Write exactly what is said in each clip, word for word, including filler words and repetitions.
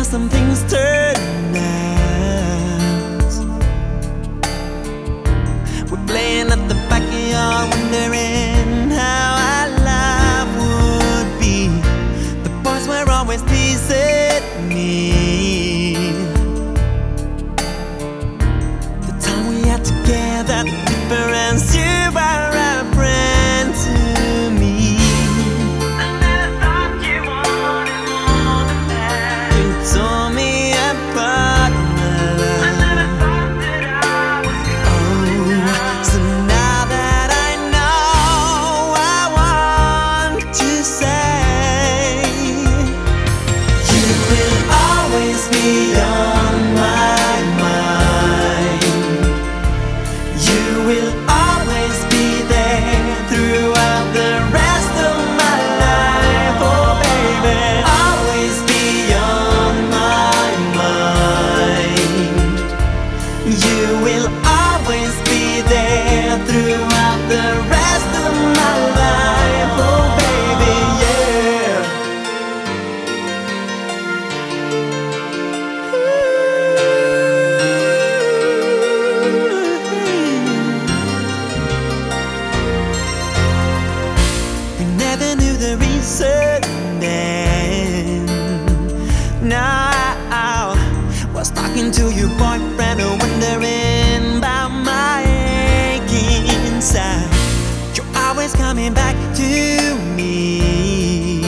some things turn out. We're playing at the backyard, wondering how our life would be. The boys were always teasing me. The time we had together, the difference, you were a friend to me. I never thought you wanted more than that. You tore me apart, my love. I never thought that I was good enough. So now that I know, I want to say, you will always be on my mind. You will always be there throughout the rest of my life. Oh baby, always be on my mind. You will always be there throughout the rest of my life. Oh baby, yeah. We never knew the reason then. Now was talking to your boyfriend, wondering about my aching side. You're always coming back to me.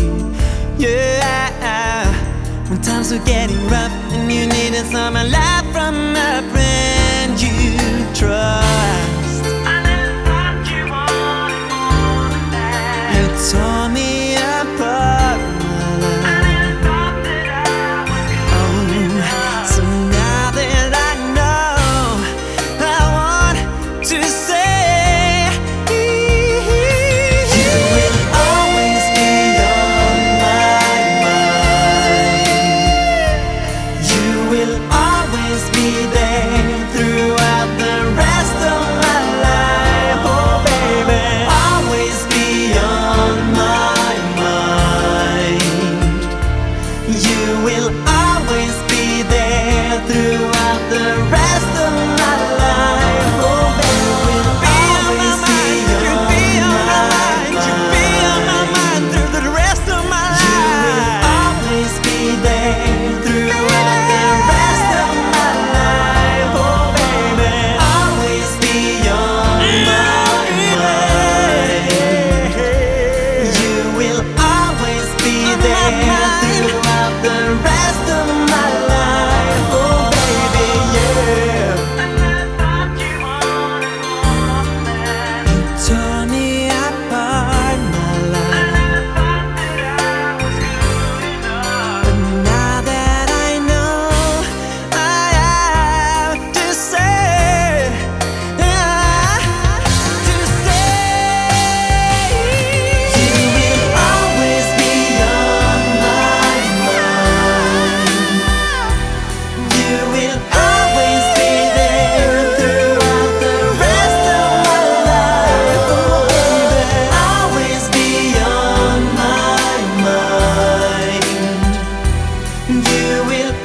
Yeah, when times were getting rough and you needed some love from a friend you trust. I never thought you wanted more than that. You tore me apart, my love. I never thought that I was good enough. So now that I know, I want to say, you will always be on my mind. You will always be there throughout the rest of my life. Oh baby, always be on my mind. You will always be there throughout the rest of my life. Oh baby, always be on my mind. You'll be on my mind through the rest of my life. You will always be there throughout the rest of my life. Oh baby, always be on my mind. You will always be there throughout the rest of my life. Oh baby, yeah. I never thought you wanted more than that. You tore me apart, my I love. never thought that I was good enough. But now that I know, I have to say, to say, you will always be on my mind. You will always be there throughout the rest of my life. Oh baby, always be on my mind. You will